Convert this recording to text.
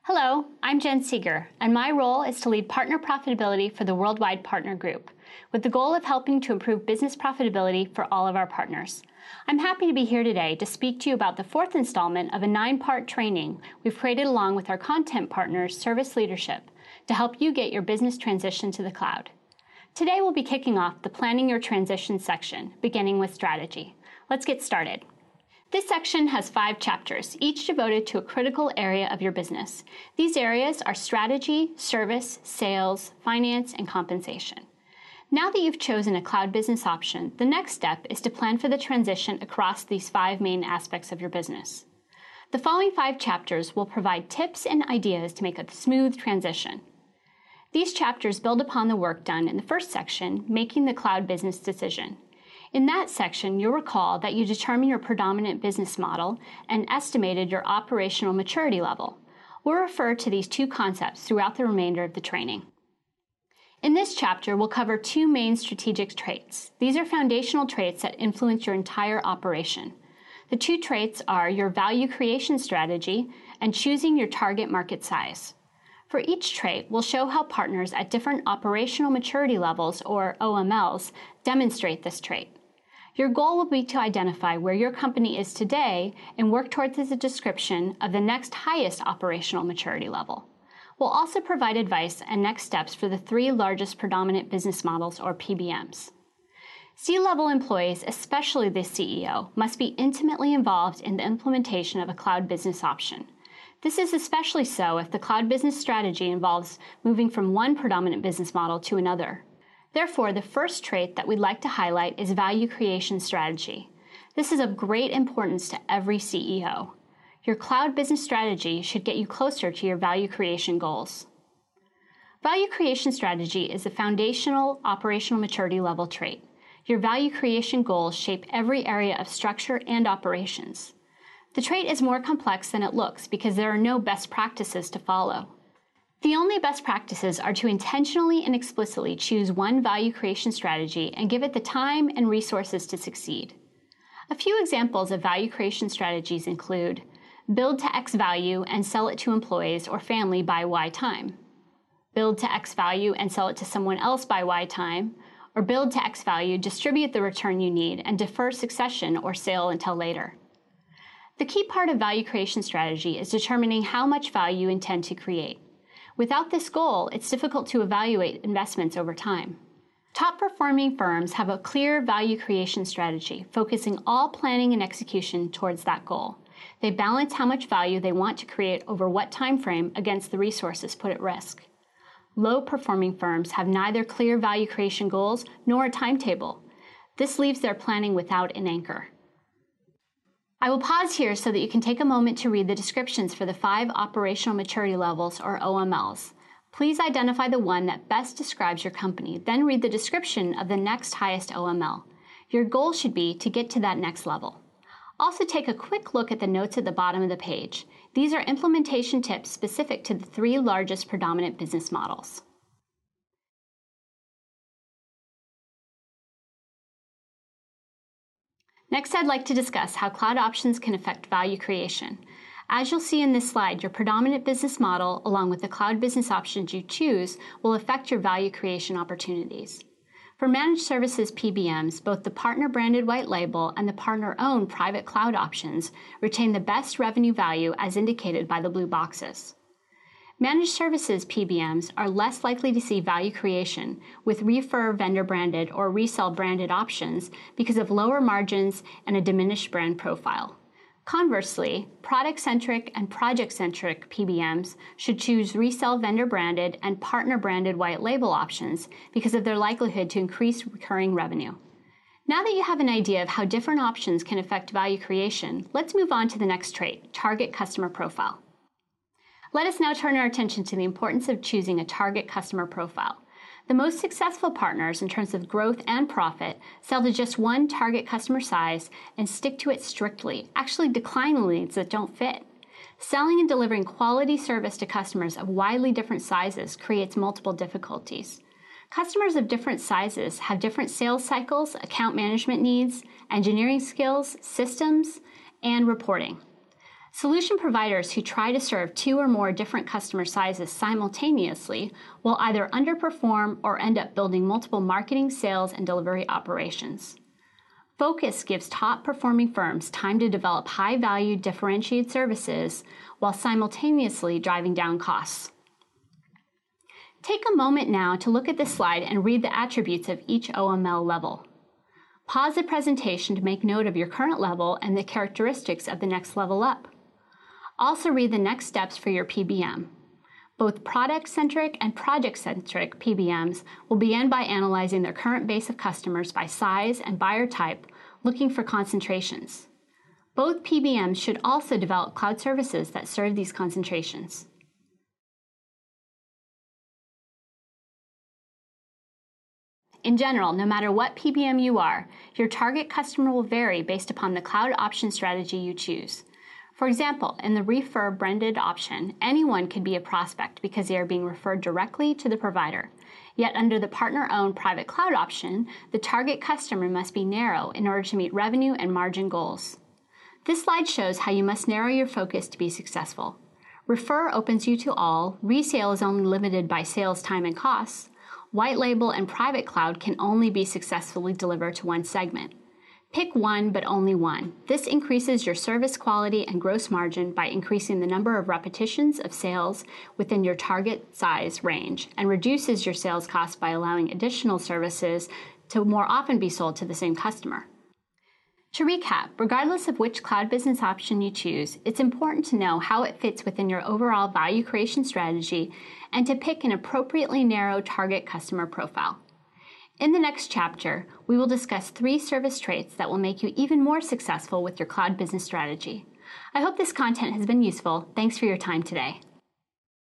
Hello, I'm Jen Seeger, and my role is to lead partner profitability for the Worldwide Partner Group, with the goal of helping to improve business profitability for all of our partners. I'm happy to be here today to speak to you about the fourth installment of a 9-part training we've created along with our content partners, Service Leadership, to help you get your business transition to the cloud. Today we'll be kicking off the Planning Your Transition section, beginning with strategy. Let's get started. This section has 5 chapters, each devoted to a critical area of your business. These areas are strategy, service, sales, finance, and compensation. Now that you've chosen a cloud business option, the next step is to plan for the transition across these 5 main aspects of your business. The following 5 chapters will provide tips and ideas to make a smooth transition. These chapters build upon the work done in the first section, Making the Cloud Business Decision. In that section, you'll recall that you determined your predominant business model and estimated your operational maturity level. We'll refer to these 2 concepts throughout the remainder of the training. In this chapter, we'll cover 2 main strategic traits. These are foundational traits that influence your entire operation. The 2 traits are your value creation strategy and choosing your target market size. For each trait, we'll show how partners at different operational maturity levels, or OMLs, demonstrate this trait. Your goal will be to identify where your company is today and work towards a description of the next highest operational maturity level. We'll also provide advice and next steps for the 3 largest predominant business models, or PBMs. C-level employees, especially the CEO, must be intimately involved in the implementation of a cloud business option. This is especially so if the cloud business strategy involves moving from one predominant business model to another. Therefore, the first trait that we'd like to highlight is value creation strategy. This is of great importance to every CEO. Your cloud business strategy should get you closer to your value creation goals. Value creation strategy is a foundational operational maturity level trait. Your value creation goals shape every area of structure and operations. The trait is more complex than it looks because there are no best practices to follow. The only best practices are to intentionally and explicitly choose one value creation strategy and give it the time and resources to succeed. A few examples of value creation strategies include build to X value and sell it to employees or family by Y time, build to X value and sell it to someone else by Y time, or build to X value, distribute the return you need, and defer succession or sale until later. The key part of value creation strategy is determining how much value you intend to create. Without this goal, it's difficult to evaluate investments over time. Top-performing firms have a clear value creation strategy, focusing all planning and execution towards that goal. They balance how much value they want to create over what time frame against the resources put at risk. Low-performing firms have neither clear value creation goals nor a timetable. This leaves their planning without an anchor. I will pause here so that you can take a moment to read the descriptions for the 5 operational maturity levels, or OMLs. Please identify the one that best describes your company, then read the description of the next highest OML. Your goal should be to get to that next level. Also take a quick look at the notes at the bottom of the page. These are implementation tips specific to the 3 largest predominant business models. Next, I'd like to discuss how cloud options can affect value creation. As you'll see in this slide, your predominant business model, along with the cloud business options you choose, will affect your value creation opportunities. For managed services PBMs, both the partner-branded white label and the partner-owned private cloud options retain the best revenue value as indicated by the blue boxes. Managed services PBMs are less likely to see value creation with refer vendor-branded or resell-branded options because of lower margins and a diminished brand profile. Conversely, product-centric and project-centric PBMs should choose resell vendor-branded and partner-branded white label options because of their likelihood to increase recurring revenue. Now that you have an idea of how different options can affect value creation, let's move on to the next trait, target customer profile. Let us now turn our attention to the importance of choosing a target customer profile. The most successful partners in terms of growth and profit sell to just one target customer size and stick to it strictly, actually decline leads that don't fit. Selling and delivering quality service to customers of widely different sizes creates multiple difficulties. Customers of different sizes have different sales cycles, account management needs, engineering skills, systems, and reporting. Solution providers who try to serve 2 or more different customer sizes simultaneously will either underperform or end up building multiple marketing, sales, and delivery operations. Focus gives top-performing firms time to develop high-value, differentiated services while simultaneously driving down costs. Take a moment now to look at this slide and read the attributes of each OML level. Pause the presentation to make note of your current level and the characteristics of the next level up. Also read the next steps for your PBM. Both product-centric and project-centric PBMs will begin by analyzing their current base of customers by size and buyer type, looking for concentrations. Both PBMs should also develop cloud services that serve these concentrations. In general, no matter what PBM you are, your target customer will vary based upon the cloud option strategy you choose. For example, in the refer branded option, anyone could be a prospect because they are being referred directly to the provider. Yet under the partner-owned private cloud option, the target customer must be narrow in order to meet revenue and margin goals. This slide shows how you must narrow your focus to be successful. Refer opens you to all, resale is only limited by sales time and costs, white label and private cloud can only be successfully delivered to one segment. Pick one, but only one. This increases your service quality and gross margin by increasing the number of repetitions of sales within your target size range and reduces your sales costs by allowing additional services to more often be sold to the same customer. To recap, regardless of which cloud business option you choose, it's important to know how it fits within your overall value creation strategy and to pick an appropriately narrow target customer profile. In the next chapter, we will discuss 3 service traits that will make you even more successful with your cloud business strategy. I hope this content has been useful. Thanks for your time today.